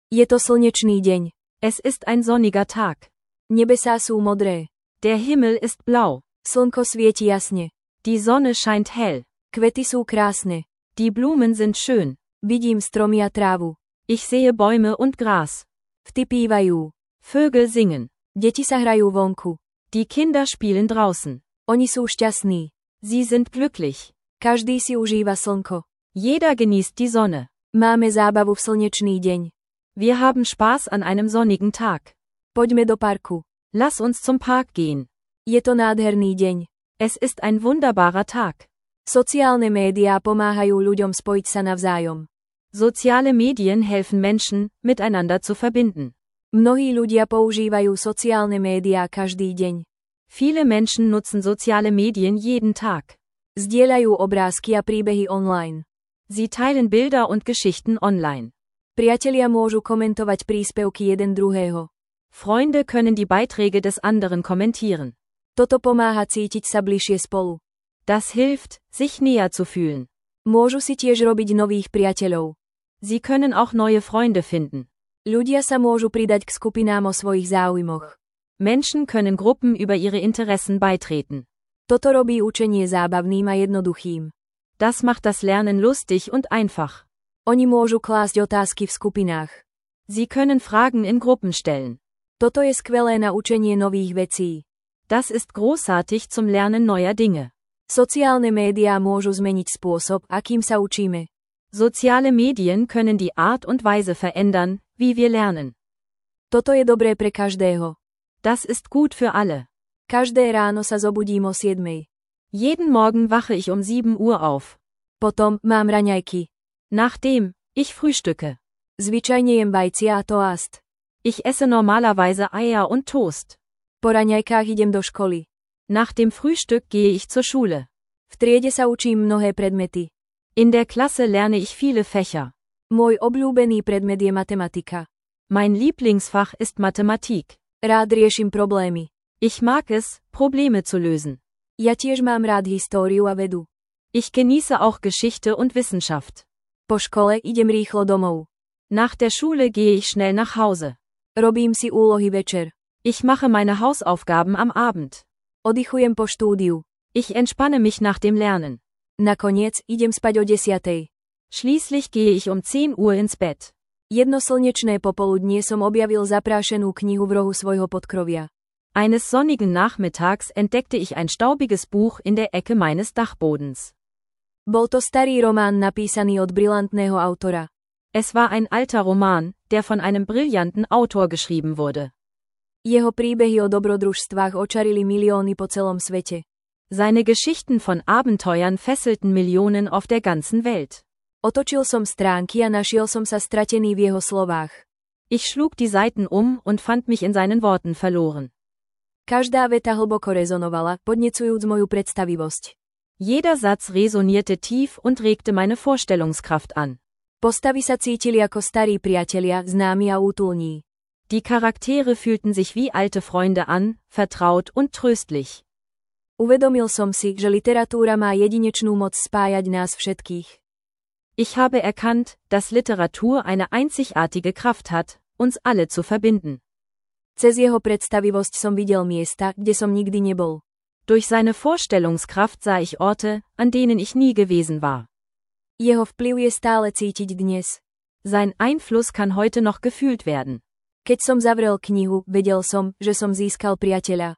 Je to slnečný deň. Es ist ein sonniger Tag. Nebesá sú modré. Der Himmel ist blau. Slnko svieti jasne. Die Sonne scheint hell. Kvety sú krásne. Die Blumen sind schön. Vidím stromy a trávu. Ich sehe Bäume und Gras. Vty pívajú. Vögel singen. Deti sa hrajú vonku. Die Kinder spielen draußen. Oni sú šťastní. Sie sind glücklich. Každý si užíva slnko. Jeder genießt die Sonne. Máme zábavu v slnečný deň. Wir haben Spaß an einem sonnigen Tag. Poďme do parku. Lass uns zum Park gehen. Je to nádherný deň. Es ist ein wunderbarer Tag. Sociálne médiá pomáhajú ľuďom spojiť sa navzájom. Soziale Medien helfen Menschen, miteinander zu verbinden. Mnohí ľudia používajú sociálne médiá každý deň. Viele Menschen nutzen soziale Medien jeden Tag. Zdieľajú obrázky a príbehy online. Sie teilen Bilder und Geschichten online. Priatelia môžu komentovať príspevky jeden druhého. Freunde können die Beiträge des anderen kommentieren. Toto pomáha cítiť sa bližšie spolu. Das hilft, sich näher zu fühlen. Môžu si tiež robiť nových priateľov. Sie können auch neue Freunde finden. Ľudia sa môžu pridať k skupinám o svojich záujmoch. Menschen können Gruppen über ihre Interessen beitreten. Toto robí učenie zábavným a jednoduchým. Das macht das Lernen lustig und einfach. Oni môžu klásť otázky v skupinách. Sie können Fragen in Gruppen stellen. Toto je skvelé na učenie nových vecí. Das ist großartig zum Lernen neuer Dinge. Sociálne médiá môžu zmeniť spôsob, akým sa učíme. Soziale Medien können die Art und Weise verändern, wie wir lernen. Toto je dobré pre každého. Das ist gut für alle. Každé ráno sa zobudím o 7. Jeden Morgen wache ich um 7 Uhr auf. Potom mám raňajky. Nachdem ich frühstücke. Zvyčajne jem vajcia a toast. Ich esse normalerweise Eier und Toast. Po raňajkách idem do školy. Nach dem Frühstück gehe ich zur Schule. V triede sa učím mnohé predmety. In der Klasse lerne ich viele Fächer. Môj obľúbený predmet je matematika. Mein Lieblingsfach ist Mathematik. Rád riešim problémy. Ich mag es, Probleme zu lösen. Ja tiež mám rád históriu a vedu. Ich genieße auch Geschichte und Wissenschaft. Po škole idem rýchlo domov. Nach der Schule gehe ich schnell nach Hause. Robím si úlohy večer. Ich mache meine Hausaufgaben am Abend. Oddychujem po štúdiu. Ich entspanne mich nach dem Lernen. Nakoniec idem spať o 10. Schließlich gehe ich um 10 Uhr ins Bett. Jedno slnečné popoludnie som objavil zaprášenú knihu v rohu svojho podkrovia. Eines sonnigen Nachmittags entdeckte ich ein staubiges Buch in der Ecke meines Dachbodens. Bol to starý román napísaný od brilantného autora. Es war ein alter Roman, der von einem brillanten Autor geschrieben wurde. Jeho príbehy o dobrodružstvách očarili milióny po celom svete. Seine Geschichten von Abenteuern fesselten Millionen auf der ganzen Welt. Otočil som stránky a našiel som sa stratený v jeho slovách. Ich schlug die Seiten und fand mich in seinen Worten verloren. Každá veta hlboko rezonovala, podnecujúc moju predstavivosť. Jeder Satz resonierte tief und regte meine Vorstellungskraft an. Postavy sa cítili ako starí priatelia, známi a útulní. Die Charaktere fühlten sich wie alte Freunde an, vertraut und tröstlich. Uvedomil som si, že literatúra má jedinečnú moc spájať nás všetkých. Ich habe erkannt, dass Literatur eine einzigartige Kraft hat, uns alle zu verbinden. Cez jeho predstavivosť som videl miesta, kde som nikdy nebol. Durch seine Vorstellungskraft sah ich Orte, an denen ich nie gewesen war. Jeho vplyv je stále cítiť dnes. Sein Einfluss kann heute noch gefühlt werden. Keď som zavrel knihu, vedel som, že som získal priateľa.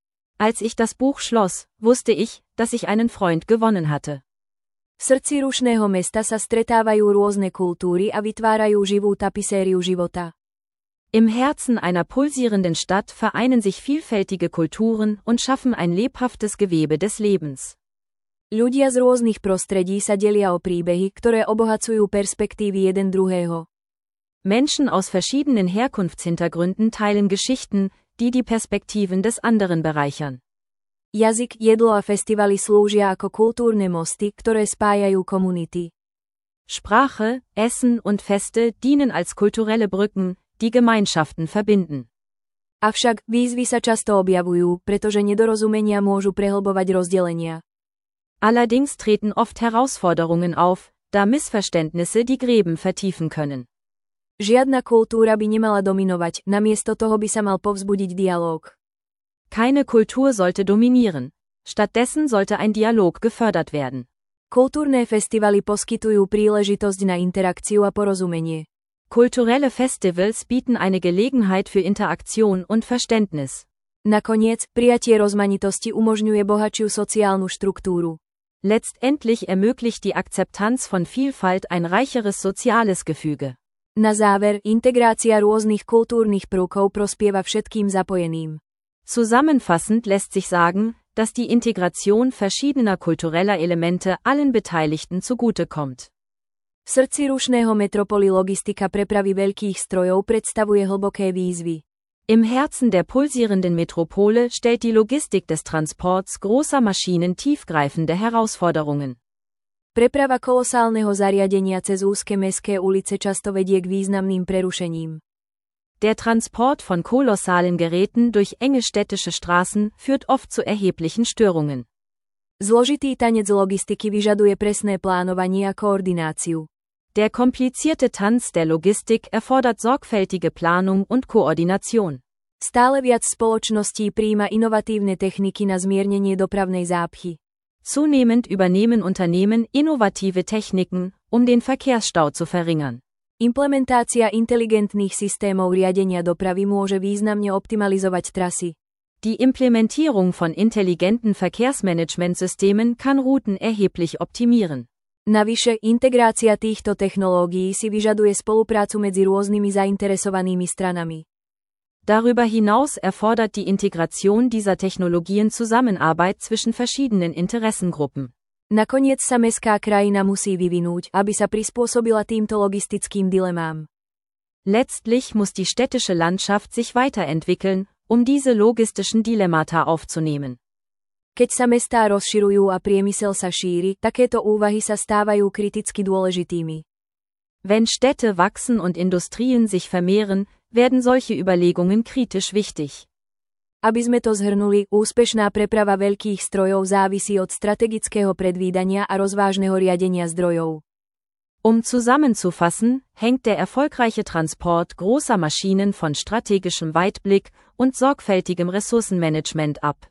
Als ich das Buch schloss, wusste ich, dass ich einen Freund gewonnen hatte. V srdci rušného mesta sa stretávajú rôzne kultúry a vytvárajú živú tapisériu života. Im Herzen einer pulsierenden Stadt vereinen sich vielfältige Kulturen und schaffen ein lebhaftes Gewebe des Lebens. Ľudia z rôznych prostredí sa delia o príbehy, ktoré obohacujú perspektívy jeden druhého. Menschen aus verschiedenen Herkunftshintergründen teilen Geschichten, die die Perspektiven des anderen bereichern. Jazyk, jedlo a festivaly slúžia ako kultúrne mosty, ktoré spájajú komunity. Sprache, Essen und Feste dienen als kulturelle Brücken, die Gemeinschaften verbinden. Avšak výzvy sa často objavujú, pretože nedorozumenia môžu prehlbovať rozdelenia. Allerdings treten oft Herausforderungen auf, da Missverständnisse die Gräben vertiefen können. Žiadna kultúra by nemala dominovať, namiesto toho by sa mal povzbudiť dialóg. Keine Kultur sollte dominieren. Stattdessen sollte ein Dialog gefördert werden. Kultúrne festivaly poskytujú príležitosť na interakciu a porozumenie. Kulturelle Festivals bieten eine Gelegenheit für Interaktion und Verständnis. Nakoniec, prijatie rozmanitosti umožňuje bohatšiu sociálnu štruktúru. Letztendlich ermöglicht die Akzeptanz von Vielfalt ein reicheres soziales Gefüge. Na záver, integrácia rôznych kultúrnych prvkov prospieva všetkým zapojeným. Zusammenfassend lässt sich sagen, dass die Integration verschiedener kultureller Elemente allen Beteiligten zugutekommt. V srdci rušného metropoly logistika prepravy veľkých strojov predstavuje hlboké výzvy. Im Herzen der pulsierenden Metropole stellt die Logistik des Transports großer Maschinen tiefgreifende Herausforderungen. Preprava kolosálneho zariadenia cez úzke mestské ulice často vedie k významným prerušením. Der Transport von kolossalen Geräten durch enge städtische Straßen führt oft zu erheblichen Störungen. Zložitý tanec logistiky vyžaduje presné plánovanie a koordináciu. Der komplizierte Tanz der Logistik erfordert sorgfältige Planung und Koordination. Stále viac spoločností prijíma inovatívne techniky na zmiernenie dopravnej zápchy. Zunehmend übernehmen Unternehmen innovative Techniken, um den Verkehrsstau zu verringern. Implementácia inteligentných systémov riadenia dopravy môže významne optimalizovať trasy. Die Implementierung von intelligenten Verkehrsmanagementsystemen kann Routen erheblich optimieren. Navyše, integrácia týchto technológií si vyžaduje spoluprácu medzi rôznymi zainteresovanými stranami. Darüber hinaus erfordert die Integration dieser Technologien Zusammenarbeit zwischen verschiedenen Interessengruppen. Nakoniec sa mestská krajina musí vyvinúť, aby sa prispôsobila týmto logistickým dilemám. Letztlich muss die städtische Landschaft sich weiterentwickeln, um diese logistischen Dilemmata aufzunehmen. Keď sa mestá rozširujú a priemysel sa šíri, takéto úvahy sa stávajú kriticky dôležitými. Wenn Städte wachsen und Industrien sich vermehren, werden solche Überlegungen kritisch wichtig. Aby sme to zhrnuli, úspešná preprava veľkých strojov závisí od strategického predvídania a rozvážneho riadenia zdrojov. Zusammenzufassen, hängt der erfolgreiche Transport großer Maschinen von strategischem Weitblick und sorgfältigem Ressourcenmanagement ab.